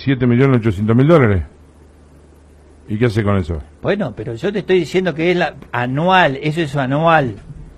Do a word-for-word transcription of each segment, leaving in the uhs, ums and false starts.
siete millones ochocientos mil dólares. ¿Y qué hace con eso? Bueno, pero yo te estoy diciendo que es la anual, eso es anual.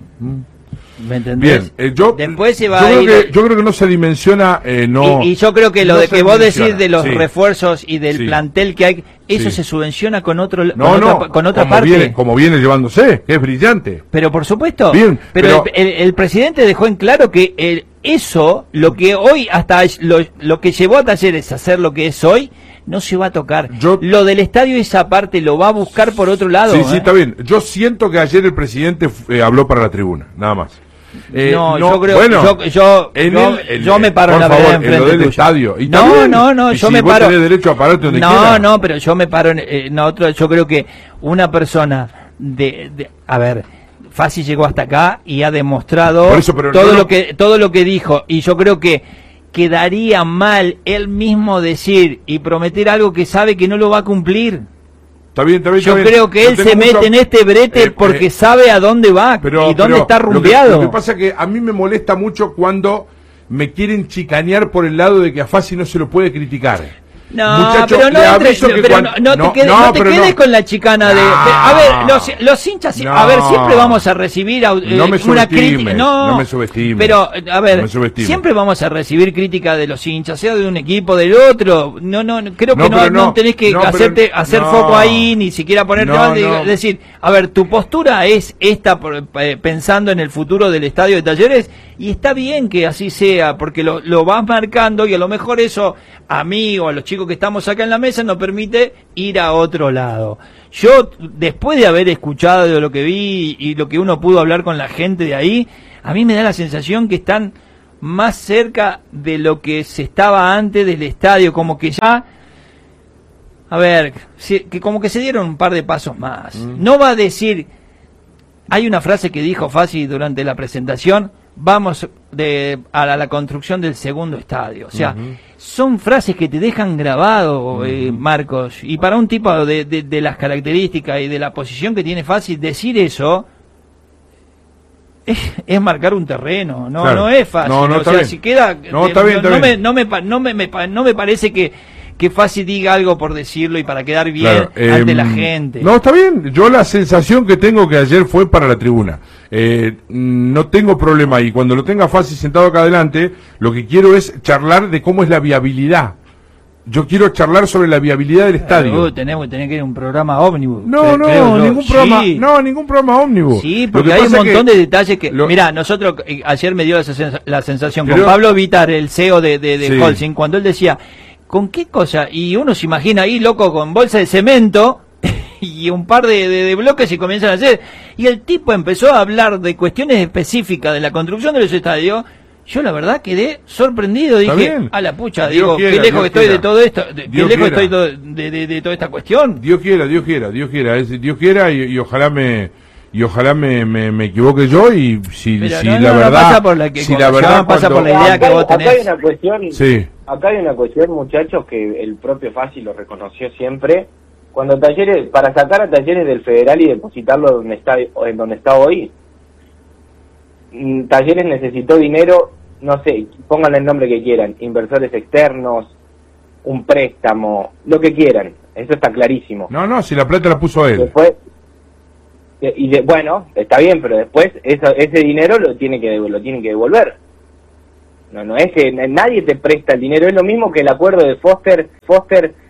¿Me entendés? Bien, eh, yo, Después se va yo, a creo ir... que, yo creo que no se dimensiona, eh, no... Y, y yo creo que lo no de que vos decís de los sí. refuerzos y del sí. plantel que hay, eso sí. se subvenciona con otro no, con no, otra, con otra como parte. Viene, como viene llevándose, que es brillante. Pero por supuesto. Bien, pero pero el, el, el presidente dejó en claro que el, eso, lo que hoy hasta lo, lo que llevó a Talleres a hacer lo que es hoy, no se va a tocar. Yo, lo del estadio, esa parte lo va a buscar por otro lado. Sí, ¿eh? sí, está bien. Yo siento que ayer el presidente eh, habló para la tribuna, nada más. Eh, no, no, yo creo bueno, yo, yo, en yo, el, el, yo me paro en la favor, vereda enfrente en lo del tuyo. estadio. Y no, también, no, no, y yo si me vos paro. tenés derecho a pararte donde no, quiera. no, pero yo me paro en eh, no, otro, yo creo que una persona de, de a ver, Fassi llegó hasta acá y ha demostrado eso, pero todo no, lo que todo lo que dijo, y yo creo que quedaría mal él mismo decir y prometer algo que sabe que no lo va a cumplir. Está bien, está bien, Yo está bien. creo que él se mucho... mete en este brete eh, porque eh, sabe a dónde va pero, y dónde pero está rumbeado. Lo que, lo que pasa es que a mí me molesta mucho cuando me quieren chicanear por el lado de que a Fassi no se lo puede criticar. No, Muchacho, pero, no, entre, pero cuando, no, no, no te quedes, no, no te quedes no. con la chicana de, de... A ver, los, los hinchas... No, a ver, siempre vamos a recibir eh, no me una crítica... No, no me subestimes. Pero, a ver, no siempre vamos a recibir crítica de los hinchas, sea de un equipo, del otro. No, no, creo que no, no, no tenés que no, hacerte pero, hacer no, foco ahí, ni siquiera ponerte... No, de, no. Decir, a ver, tu postura es esta eh, pensando en el futuro del estadio de Talleres, y está bien que así sea, porque lo, lo vas marcando, y a lo mejor eso a mí o a los chicos que estamos acá en la mesa nos permite ir a otro lado. Yo, después de haber escuchado de lo que vi y lo que uno pudo hablar con la gente de ahí, a mí me da la sensación que están más cerca de lo que se estaba antes del estadio, como que ya, a ver, que como que se dieron un par de pasos más. Mm. No va a decir, hay una frase que dijo Fassi durante la presentación, vamos de, a la, la construcción del segundo estadio. O sea, uh-huh. son frases que te dejan grabado, uh-huh. eh, Marcos. Y para un tipo de, de, de las características y de la posición que tiene Fassi, decir eso es, es marcar un terreno. No, claro. no es fácil. No, no, o sea, bien. si queda... No, está bien, está no, bien. No, me, no, me, no, me, me, no me parece que... que Fassi diga algo por decirlo y para quedar bien claro, eh, ante la gente. No, está bien. Yo la sensación que tengo que ayer fue para la tribuna. Eh, no tengo problema ahí. Cuando lo tenga Fassi sentado acá adelante, lo que quiero es charlar de cómo es la viabilidad. Yo quiero charlar sobre la viabilidad del estadio. Uh, tenemos que tener que ir a un programa ómnibus. No, no, creo ningún yo. programa, sí. no, ningún programa ómnibus. Sí, porque hay un montón que de detalles que... Lo... Mirá, nosotros, eh, ayer me dio la, sens la sensación, Pero... con Pablo Vitar, el C E O de, de, de sí. Holcim, cuando él decía... ¿Con qué cosa? Y uno se imagina ahí, loco, con bolsa de cemento y un par de, de, de bloques y comienzan a hacer. Y el tipo empezó a hablar de cuestiones específicas de la construcción de los estadios. Yo la verdad quedé sorprendido. Dije, a la pucha, Dios digo, quiera, qué lejos Dios estoy quiera. de todo esto, de, qué lejos quiera. estoy de, de, de toda esta cuestión. Dios quiera, Dios quiera, Dios quiera, es, Dios quiera y, y ojalá me... y ojalá me, me, me equivoque yo y si, si no, la no, verdad no pasa por la que si la verdad pasa cuando... por la idea acá, que vos tenés. Acá hay una cuestión, sí. acá hay una cuestión, muchachos, que el propio Fassi lo reconoció siempre. Cuando Talleres, para sacar a Talleres del Federal y depositarlo donde está, en donde está hoy, Talleres necesitó dinero, no sé, pónganle el nombre que quieran, inversores externos, un préstamo, lo que quieran, eso está clarísimo. No, no, si la plata la puso él. Después, y de, bueno, está bien, pero después eso, ese dinero lo tiene que lo tiene que devolver. No, no es que nadie te presta el dinero, es lo mismo que el acuerdo de Foster, Foster